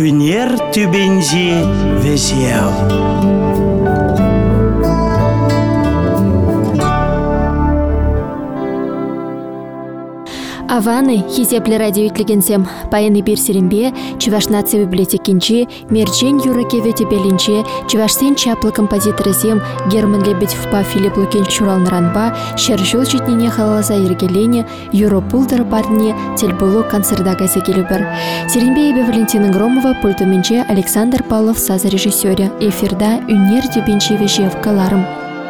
Үнер түбенже везеу. Аваны хизепле радио итлегенсем паяны бир серембе Чуваш нация библиотекинче мерчен юракеве тебелинче Чувашсен чаплы композиторызем Герман Лебедевпа Филипп Лукин чуралныранба шержул читнине халаза ергелене Юропулдыр барне тельбулу концерта келюбер. Серембе ебе Валентина Громова пультуменче Александр Павлов саза режиссёре. Эфирда Үнер түбенче вежев каларым.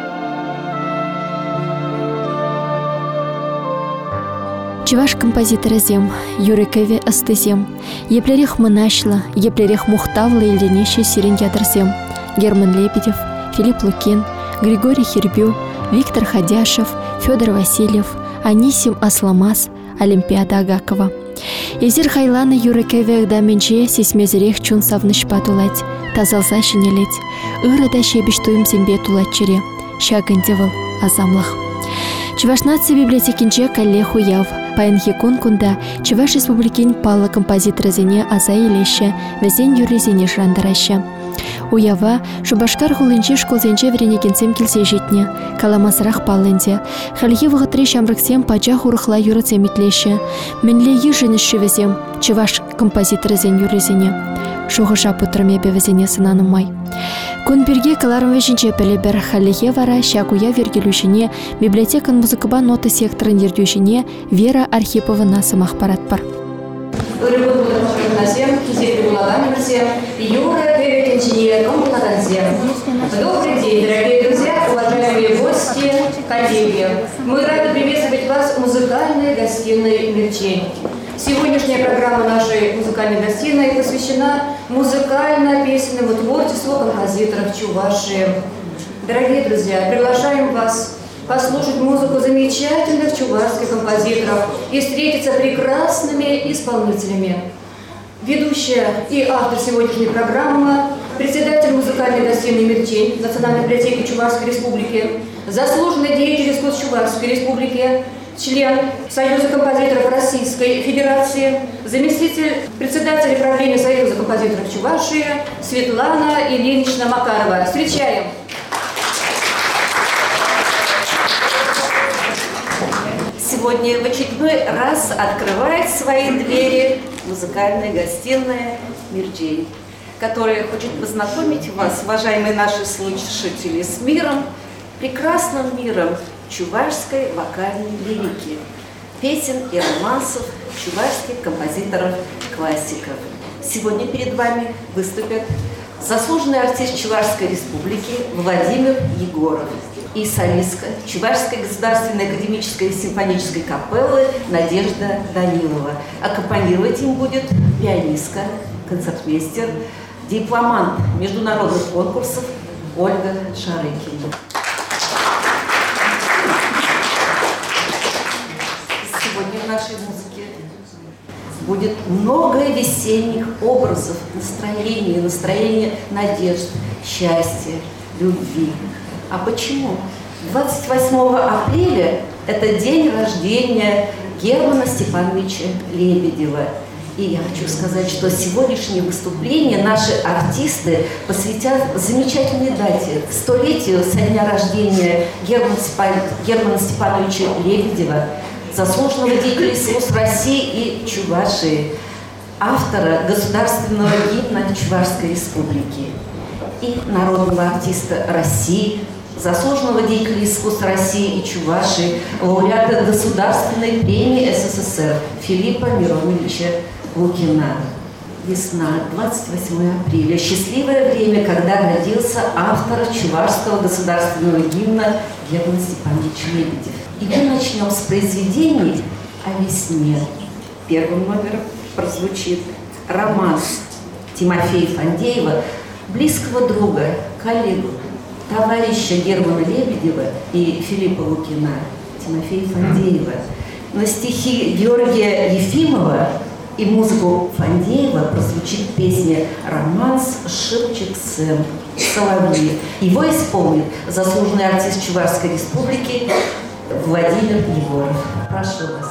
Чуваш композиторызем, юрекеве астызем, еплерех мынашла, еплерех мухтавла ильденеще сирен ядырзем. Герман Лебедев, Филипп Лукин, Григорий Хербю, Виктор Ходяшев, Федор Васильев, Анисим Асламас, Олимпиада Агакова. Езер хайланы юрекеве эгдаменче сесмезерех чун савныш патулать, тазалса шинелеть, ырада шебеш туим зембе тулать чере, шагындевал азамлах. Чуваш нация библиотекинче каллеху яв. Паянхекун кунда Чуваш республикин палла композиторызене аза елеще, везен юрезене жрандараща. Уява шубашкар хулынче школзенче веренекенсем келсе жетне, каламасрах палленде. Халье вғытре шамрыксем пача хурыхла юрыцем итлеше. Менле еженешші везем Чуваш композиторызен юрезене. Шуғыша путраме бевезене сынанымай. Кунберге каларым вешінче пелебер халлехе вара шакуя вергелюшіне библиотекан музыкаба ноты секторын ердюшіне Вера Архипова насымақ паратпар. Добрый день, дорогие друзья, уважаемые гости, коллеги. Мы рады приветствовать вас в музыкальной гостиной «Мерчень». Сегодняшняя программа нашей музыкальной гостиной посвящена музыкально-песенному творчеству композиторов Чувашии. Дорогие друзья, приглашаем вас послушать музыку замечательных чувашских композиторов и встретиться с прекрасными исполнителями. Ведущая и автор сегодняшней программы, председатель музыкальной гостиной «Мерчень» Национальной библиотеки Чувашской Республики, заслуженный деятель искусств Чувашской Республики, член Союза композиторов Российской Федерации, заместитель председателя правления Союза композиторов Чувашии Светлана Ильинична Макарова. Встречаем! Сегодня в очередной раз открывает свои двери музыкальная гостиная «Мерчень», которая хочет познакомить вас, уважаемые наши слушатели, с миром, прекрасным миром чувашской вокальной лирики, песен и романсов чувашских композиторов-классиков. Сегодня перед вами выступят заслуженный артист Чувашской Республики Владимир Егоров и солистка Чувашской государственной академической симфонической капеллы Надежда Данилова. Аккомпанировать им будет пианистка, концертмейстер, дипломант международных конкурсов Ольга Шарыкина. Сегодня в нашей музыке будет много весенних образов, настроения надежд, счастья, любви. А почему? 28 апреля – это день рождения Германа Степановича Лебедева. И я хочу сказать, что сегодняшнее выступление наши артисты посвятят замечательной дате, столетию со дня рождения Германа Степановича Лебедева, заслуженного деятеля искусств России и Чувашии, автора государственного гимна Чувашской Республики и народного артиста России, заслуженного деятеля искусств России и Чувашии, лауреата Государственной премии СССР Филиппа Мироновича Лукина. Весна, 28 апреля. Счастливое время, когда родился автор чувашского государственного гимна Герман Степанович Лебедев. И мы начнем с произведений о весне. Первым номером прозвучит романс Тимофея Фандеева, близкого друга, коллегу, товарища Германа Лебедева и Филиппа Лукина, Тимофея Фандеева. На стихи Георгия Ефимова и музыку Фандеева прозвучит песня «Романс Шилчик Сэм» «Соловьи». Его исполнит заслуженный артист Чувашской Республики Владимир Егоров. Прошу вас.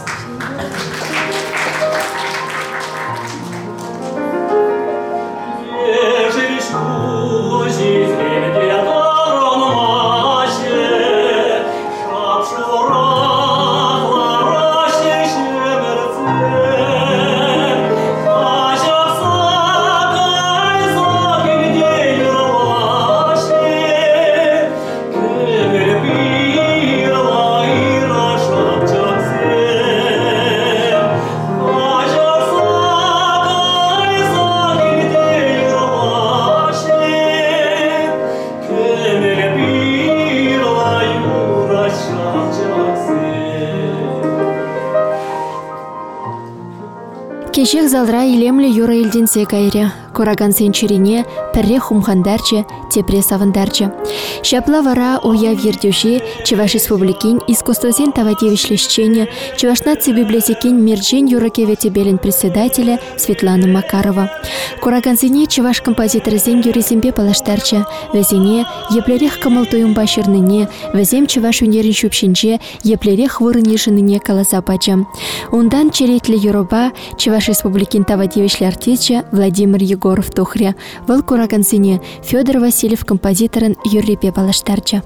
Кешек залра илемле юра илденсе кайры. Кураган сенчурине пірре хумхандарчы, тепре савандарчы. Шапла вара уяв ердюши Чуваш республикин искусствосен тавадевишлещение Чуваш нации библиотекин Мирджин юракеве тебелин председателя Светлана Макарова. Кураган сене Чуваш композиторзен юризембе палаштарчы. Везене еплерех камалтуюм башырныне, везем Чуваш унерин шупшинче еплерех вырынешыныне каласапачы. Ундан черетле юроба Чуваш республикин тавадевишле артистче Владимир Егоров тухря. Вăл курагансене Федор Васильев композиторын юррепе палаштарчы.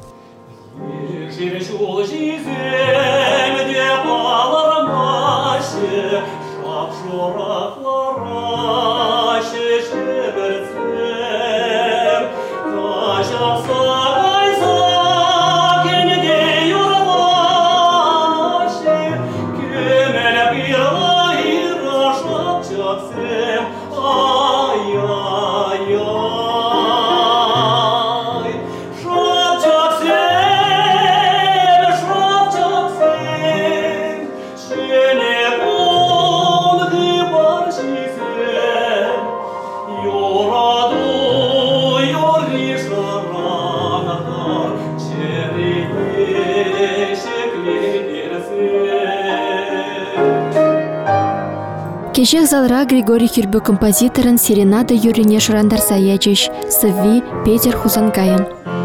Кешех залра Григорий Хюрбю композиторын серенада юрине шурандар саячыш, сывви Петер Хузанкайын.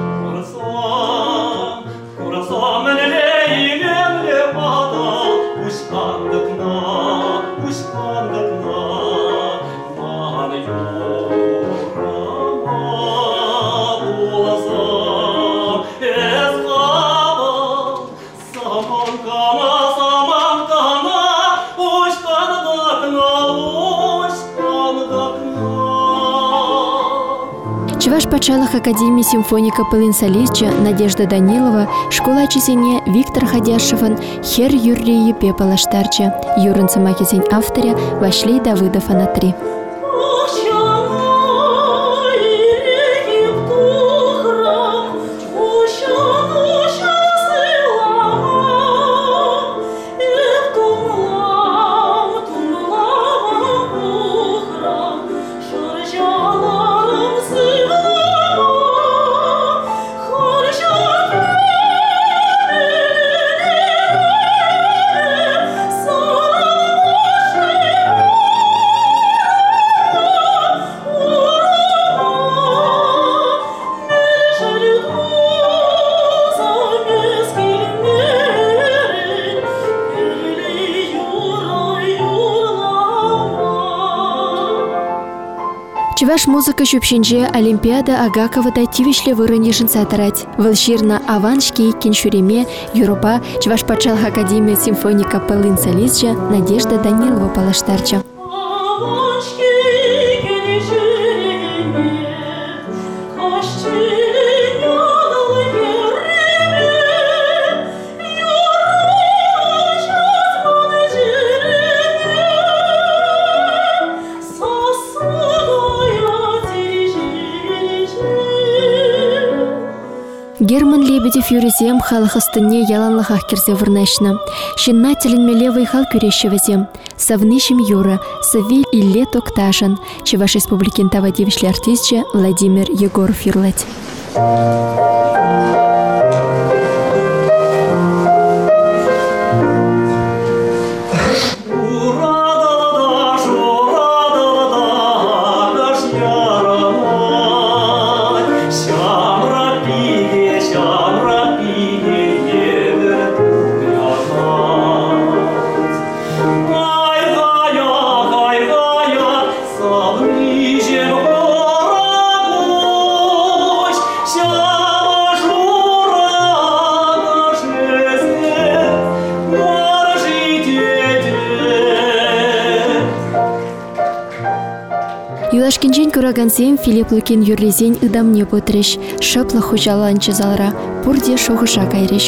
Чуваш пачалых Академии симфоника пылын солистче Надежда Данилова, школа чесене Виктор Ходяшевын хер юррии пепалаштарчы, юрын самакезен авторе Вашлей Давыдов Анатри. Чуваш музыка шупшинже Олимпиада Агакова тивишле вырынешін сатырать. Вылширна аваншки кеншуреме Юропа Чуваш пачалых Академия симфоника пылын солистче Надежда Данилова палаштарчы. Герман Лебедев юризем халық ыстыне яланлыға кірзе вырнашны. Шынна тілінмелевый хал күрешевізем. Савнышым юра, сави илле токташын. Чуваш республикин тавадевишлі артистче Владимир Егоров юрлать. Юлашкинчен курагансем Филипп Лукин юрлизен ыдамне потреш, шыплы хужаланчы залра, пурде шохыша кайреш.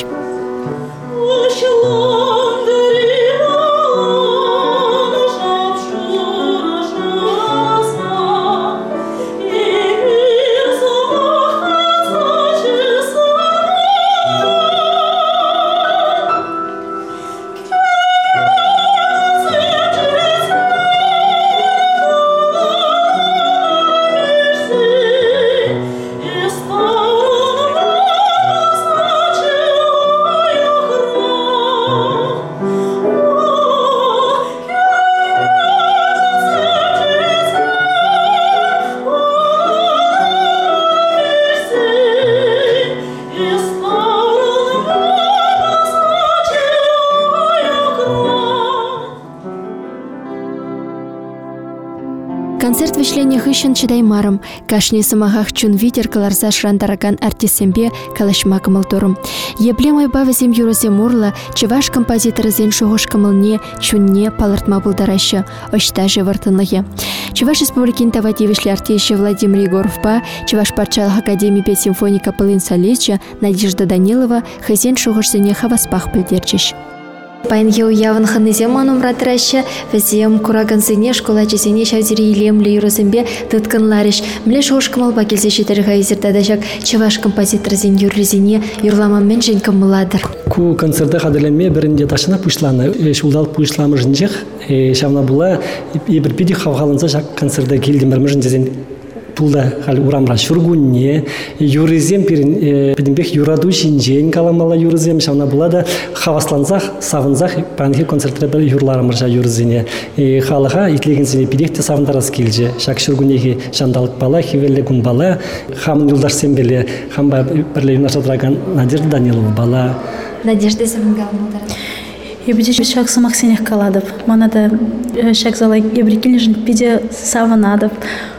Концерт вишление хыщен чидаймарым. Кашни самахах чун витер каларса шрандараган артистсембе калашма кымылторым. Еблемай бавызем юрозем урла, чеваш композиторызен шогош кымылне, чунне палыртма булдараща, оштаже вартынлыге. Чеваш республикин тавати вишле артище Владимир Егоровпа, Чеваш Парчалых академии пет симфоника пылын солистча Надежда Данилова хызен шогошсене хаваспах пілдерчіш. Пайынге уявын ханызем манум ратыраща, візем кураганзыне школачысене шавзири илемлі юрозымбе тұткын ларыш. Мле шошкымалба келзе шетірға изірдадашак чеваш композиторзен юрлізіне юрламамен жен кымыладыр. Ку концерты қадырлеме бірінде ташына пұшланы, шулдал пұшламы жынжық, шавна бұла, ебір пиди қавғалынса жак концерты келдім бір жынжезен пулда хал урамра шургунне юризем пидимбек юраду шинжен каламала юризем шавна булада хавасланзах савынзах панхи концертре бер юрларымыржа юризене халыга итлегенсене пидекте савындарас келже шак шургунеги шандалык бала хивелле гун бала хам юлдаш сембеле хамба берле юнашадраган Надежда Данилова бала Надежда Савынгалмудар. Ебеде шак самаксенех каладов манада шак залай ебрикилежин пиде саванадов.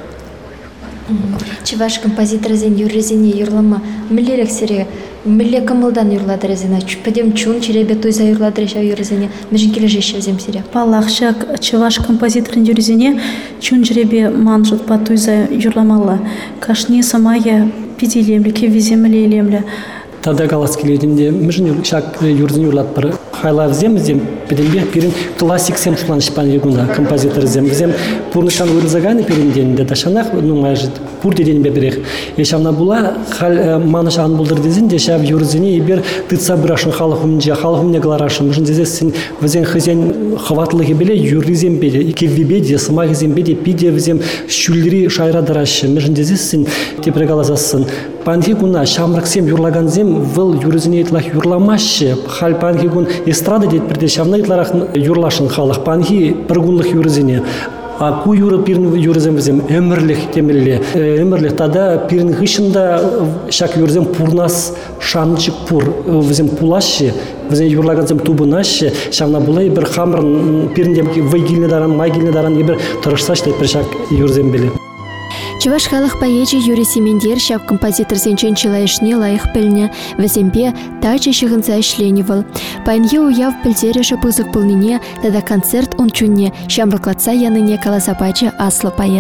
Чеваш композиторзен юррезене юрлама миллерек сере милле кымылдан юрладырезена чупедем чун черебе туйза юрладыреша юррезене межин кележеше зем сере. Палахшак чеваш композиторын юррезене чун черебе манжут па туйза юрламала. Кашни самая пиделемле кевиземле илемле. Тада галаскеледимде межин шак юрзен юрлат бір хайлав зем педембек пирин классик сем шуланышпан егунда композитор зем пурнышан вырзаганы пиринденде дашанах ну майже пурдеден беберех ешамна була хал манышан булдыр дезин де шав юрзени бер тытса брашын халыхумне галарашын межин дезесин везен хызен хватлыгы беле юрзем беле кевбеде самагзем беде пиде везем шүлдери шайра дарашы межин дезесин тепрегалазасын панхи гуна шамраксем юрлаганзем выл юрзени итлах юрламашы хал панхи гун эстрада дед бірде шавна итларах юрлашын халық панхи біргунлық юрзене а ку юры пирн юрзем візем өмірлік темелле өмірлік тада пирн хышында шак юрзем пурнас шанчык пур візем пулашы візем юрлаганзем тубынашы шавна булай бір хамрын пирндем вайгилне даран майгилне даран ебір тұрышсаш деп бір шак юрзем беле. Чеваш халық поэчи Юрий Семендер шав композитор сенчен чилайышне лайық піліне візембе тачы шығынса ішленевал. Пайынге уяв пілдеріші пызық пылныне, тада концерт он чунне шамрықлатса яныне каласапачы аслы поэт.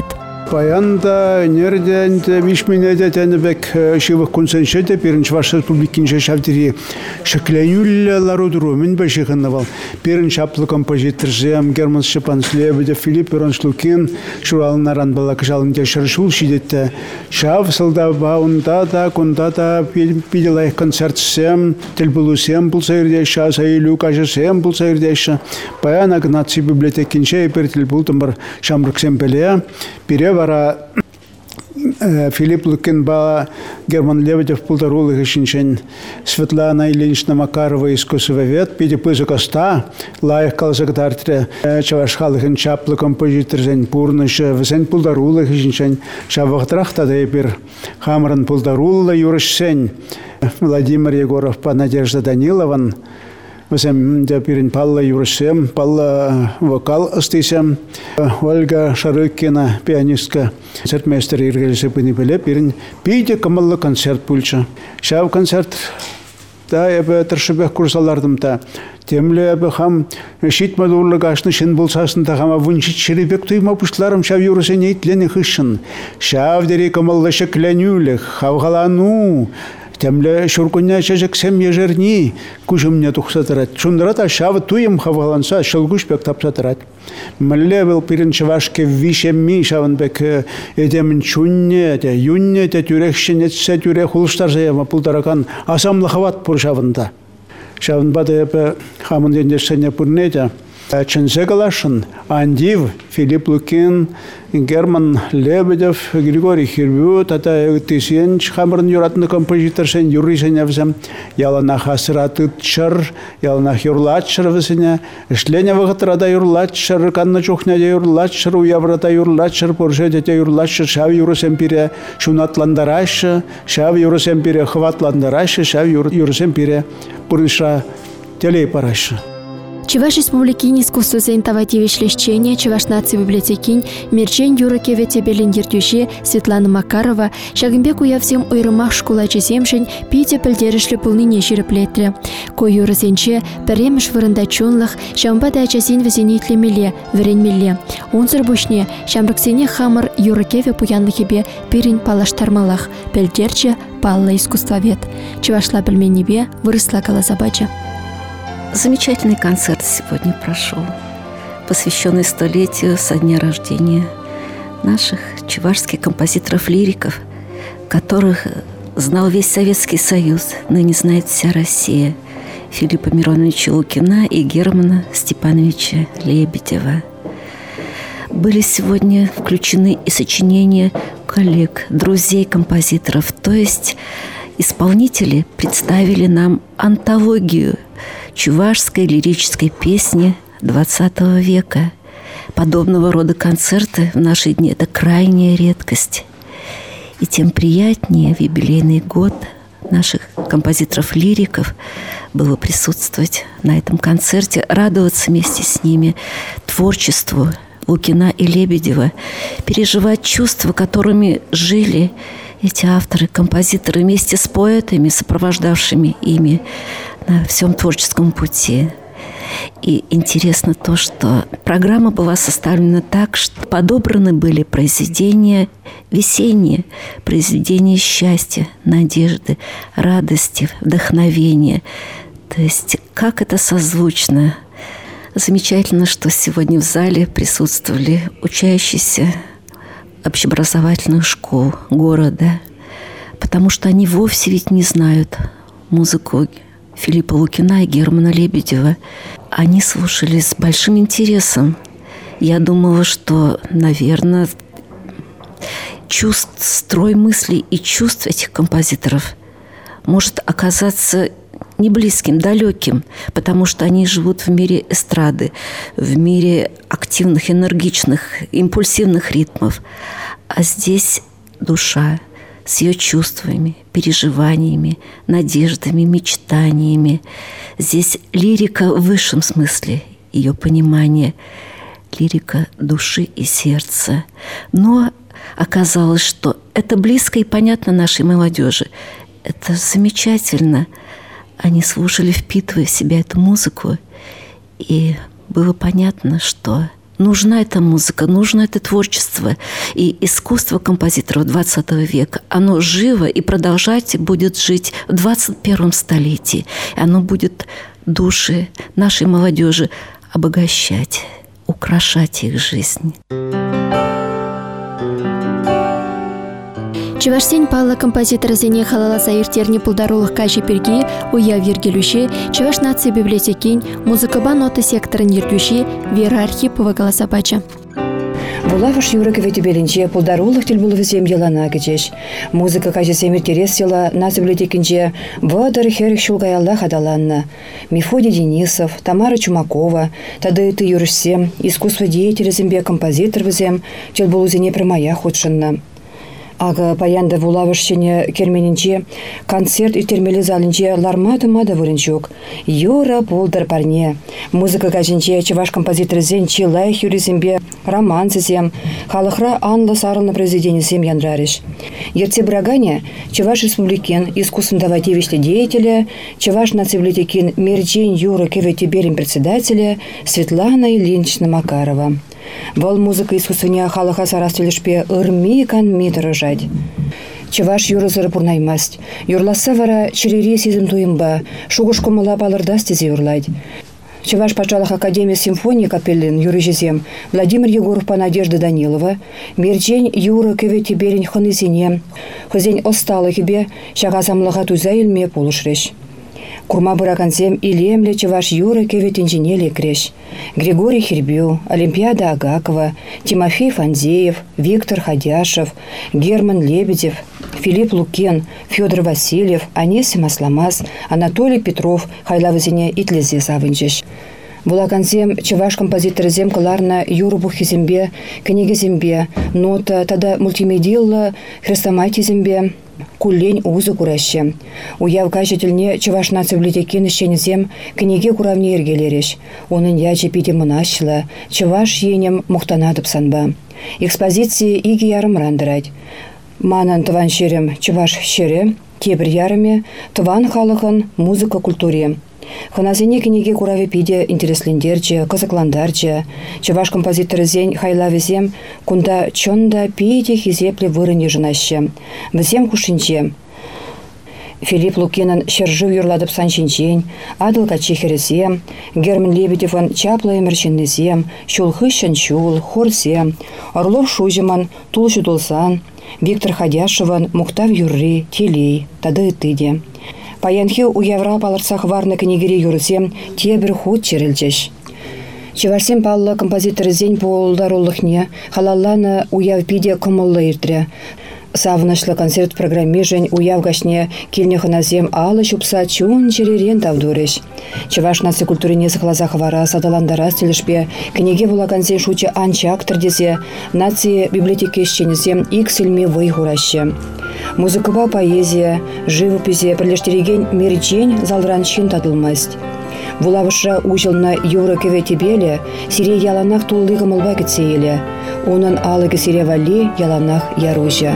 Паянда нерден вишменеде тенебек шивых консеншете перенч ваш республикинче шавтери шекленюль ларудуру мен бешиханавал перенч аплы композитор жем Герман Шепанслебеде Филипп Ироншлукин шурал наран бала кжалынде шаршул шидетте шав сылда баунда да кунда да пиделай концерт сем телбулусем булсайрде ша сайлю каже сем булсайрдеша паяна гнаци библиотекинче пертелбул тамбар шамрыксем пеле пере вара Филипп Лукин ба Герман Лебедев пулдарулы гышинчен Светлана Ильинична Макарова искусствовед пиде пызы коста лайық калзагдартре чавашхалыхын чаплы композиторзен пурнышы візен пулдарулы гышинчен шавахтрах тада епир хамрын пулдарулы юрышсен Владимир Егоров па Надежда Данилован Візем пирин палла юрышсем, палла вокал астисем, Ольга Шарыкина, пианистка, концертмейстер иргелесе пынипеле, пирин пиде камаллы концерт пульча. Шав концерт, да, ебе тыршыбек курсалардым-та. Темле ебе хам шитмады урлыгашны шын болсасында хама вунчит шеребек туйма пушларым шав юрысене итлені хышын. Шав дери камаллы шекленюлек, хавгалану, Темле шуркуня чажек сем ежерни, кужымне тухсатырат. Чундрата шавы туем хавгаланса, шылгушбек тапсатырат. Мле был пиренчевашке вишем ми шавынбек едемін чунне, юнне, тюрекшенетсе тюрек улыштар заяма пултаракан асамлы хават пур шавында. Шавынбады епе хамын дендешсене пурнете. Чензегалашын, Андив, Филипп Лукин, Герман Лебедев, Григорий Хирбю, тата тысенч хамрын юратны композиторсен юрисене взем, яланах асыратытчыр, яланах юрлатчыр взене, ішлене вғытрада юрлатчыр, канна чухняде юрлатчыр, уяврата юрлатчыр, поржедете юрлатчыр, шав юрысем пире шунатландарашы, шав юрысем пире хватландарашы, шав юрысем пире пурныша телей парашы. Чуваш Республикин искусствозен тавативишлещение Чуваш нации библиотекин Мерчен Юра Кевете Белиндердюше Светлана Макарова Шагымбек уявзем ойрымах школачы земшен Пите пілдерішлі пулныне жиріплетлі. Кой юрызенче піреміш вырында чунлық шамба дачасен візенетлемеле, віренмеле. Онзыр бушне шамрыксене хамыр Юра Кеве пуянлыхебе пирин палаштармалах, пілдерче палла искусствовед. Чувашла бельменебе вырысла калазабача. Замечательный концерт сегодня прошел, посвященный столетию со дня рождения наших чувашских композиторов-лириков, которых знал весь Советский Союз, ныне знает вся Россия, Филиппа Мироновича Лукина и Германа Степановича Лебедева. Были сегодня включены и сочинения коллег, друзей композиторов, то есть исполнители представили нам антологию чувашской лирической песни XX века. Подобного рода концерты в наши дни – это крайняя редкость. И тем приятнее в юбилейный год наших композиторов-лириков было присутствовать на этом концерте, радоваться вместе с ними творчеству Лукина и Лебедева, переживать чувства, которыми жили эти авторы, композиторы вместе с поэтами, сопровождавшими ими на всем творческом пути. И интересно то, что программа была составлена так, что подобраны были произведения весенние, произведения счастья, надежды, радости, вдохновения. То есть как это созвучно. Замечательно, что сегодня в зале присутствовали учащиеся общеобразовательных школ города, потому что они вовсе ведь не знают музыку Филиппа Лукина и Германа Лебедева. Они слушали с большим интересом. Я думала, что, наверное, строй мыслей и чувств этих композиторов может оказаться не близким, далеким, потому что они живут в мире эстрады, в мире активных, энергичных, импульсивных ритмов. А здесь душа с ее чувствами, переживаниями, надеждами, мечтаниями. Здесь лирика в высшем смысле, ее понимание, лирика души и сердца. Но оказалось, что это близко и понятно нашей молодежи. Это замечательно. Они слушали, впитывая в себя эту музыку, и было понятно, что нужна эта музыка, нужно это творчество. И искусство композиторов XX века, оно живо и продолжать будет жить в 21 столетии. И оно будет души нашей молодежи обогащать, украшать их жизнь. Чувашсен палла композитор зене халала заиртерни пулдарулых кажи перги уяв ергелюши, Чуваш нации библиотекин, музыкаба ноты секторын ергюши, Вера Архипова голособача. Булавыш Юра Кевете Белинче пулдарулых тел было всем елана кечеш. Музыка кажи семир терес села нации библиотекинче вадар херих шулгаялла хадаланна. Мефодий Денисов, Тамара Чумакова, тады ты юрышсем, искусство деятеля зембе композитор взем, тел было зене прямая ходшинна. Ага паянда вулавышчене керменинче концерт иртермеле залинче лармады-мады вырынчук. Юра пулдар парне. Музыка кажинче чуваш композитор зен чилай хюризембе роман зем. Халыхра анла сарылны произведение зем янрариш. Ерте брагане Чуваш Республикин искусственно-давативишлі деятеля, Чуваш нациблитекин Мерджен Юра Кевете Берин председателя Светлана Ильинична Макарова. Вол музыка искусствения халаха сарастелешпе ырми канми дорожать. Чуваш юрызыры пурнаймасть. Юрласа вара черере сезім туимба, шугушку мала балырдас тезе юрлайд. Чуваш пачалах Академия симфонии капеллин юрыжезем Владимир Егоров Надежда Данилова, Мерджень Юра Кевете Берин хонызине, хозень осталы хибе, шагазамлыға туза илме полушреш. Курма быракансем илемле Чуваш Юра Кевет инженеле креш. Григорий Хербю, Олимпиада Агакова, Тимофей Фанзеев, Виктор Ходяшев, Герман Лебедев, Филипп Лукин, Федор Васильев, Анисим Асламас, Анатолий Петров, Хайлавызине итлезе савынчеш. Булакансем Чуваш композитор зем каларна Юру Бухизембе, Книги зембе, нота тада мультимедиалла Хрестоматий зембе, куллень узы кураща. Уяв кажетельне Чуваш нация библиотекин ищенезем книге куравне ергелереш. Онын яче пиде мынашлы, Чуваш енем мухтанадып санба. Экспозиции иги ярым рандырать. Манан тыван шерем Чуваш шере, тебір ярыме, тыван халықын музыка культуре. Ханазене книге кураве пиде интереслендерче, кызыкландарче. Чуваш композиторы зень хайлавезем кунда чонда пиде хизепле вырыне жынаще. Візем хушинче. Филипп Лукинын шержив юрладып санчинчен, адылка чехерезем, Герман Лебедевын чаплы эмерченнезем, шулхыщен шул, хорзем, Орлов Шузиман, тулшы тулсан, Виктор Ходяшеван, Мухтав юрри, телей, тады тыде. Паянхи у Европаларсах варны книгери юрзем тебір худ черелчеш. Чеварсем паллы композитор зень полдаруллыхне, халалланы уяв пиде кымыллы иртре. Савнышлы концерт программе жень уяв гашне килне ханазем алы чупса чун черерен тавдуреш. Чеваш нация культурине сахлазах вара садаландара стилешпе, книге булаганзе шуче анчак тырдезе, нации библиотеки ищенезем иксельме выйгураще. Музыкова поэзия, живописе прилештереген мерчень залран чин тадылмасть. Вулавыша ужылна Юрыкеве тебеле, сире яланах туллыгы мылба кетсейле. Онын алыгы сире вали яланах яружа.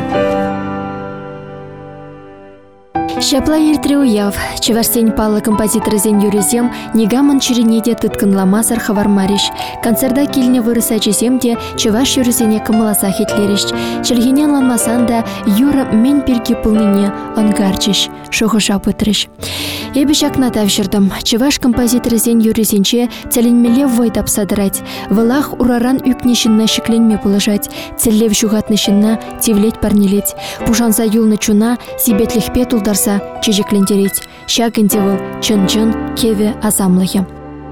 Шапла ертре уяв, Чеварсен паллы композитор зен юрезем, негамын черенеде тыткынламазар хавармариш. Концерда килне вырыса чеземде, Чеваш юрезене кымыласа хетлериш. Челгенен ланмасан да юра мен перки пылныне ангарчиш, шухыша пытрыш. Эбешак натавшырдым. Чеваш композитор зен юрезенче целенмеле войдап садырать. Вылах ураран үкнешінна шикленме пылыжать. Целлев жугатнышынна тевлеть парнелеть. Пужанса юлны чуна сибетлихпе тулдарса чежеклендереть. Шагындевыл чын-чын кеве азамлығы.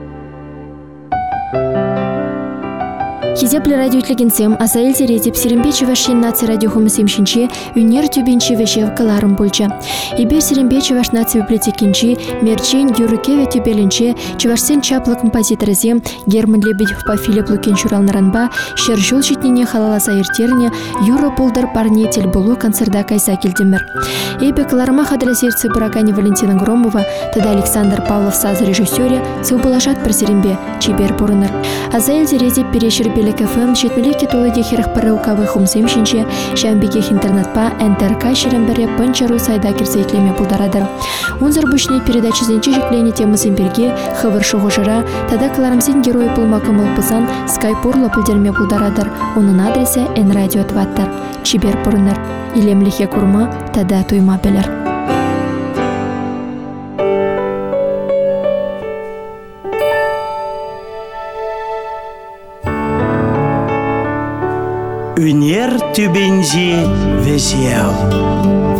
Хизепле радиотлегенсем асаэл зеретеп сирембе Чевашин наци радиохумысем шинче үнер тюбенче вешев каларым пульча. Ибер сирембе Чеваш наци библиотекинче мерчен Юрыкеве тюбеленче Чевашсен чаплы композиторызем Герман Лебедев по Филипп Лукин чуралнаранба шержул житнене халаласа ертерне Юра пулдар парнетель булу концерда кайса келдемір. Эбе каларыма хадрасерцы Буракани Валентина Громова, тогда Александр Павлов саз режиссере сылбулашат бір сирембе чебер бурыныр. Асаэл зеретеп перешербелі КФМ жетмелеке толы дехерах парылкавы хумсем шинче шамбекех интернетпа НТРК шерембере панчару сайда кирсейтлеме пулдарадыр. Унзар бушне передачи зенче жеклене темысын берге хывыр шуғышыра, тада каларымсен герой пулмакымыл пызан скайпурлы пулдерме пулдарадыр. Оның адресы Н-радио тваттар. Чибер пурыныр. Илемлихе курма, тада туйма белер. Үнер түбенже везеу.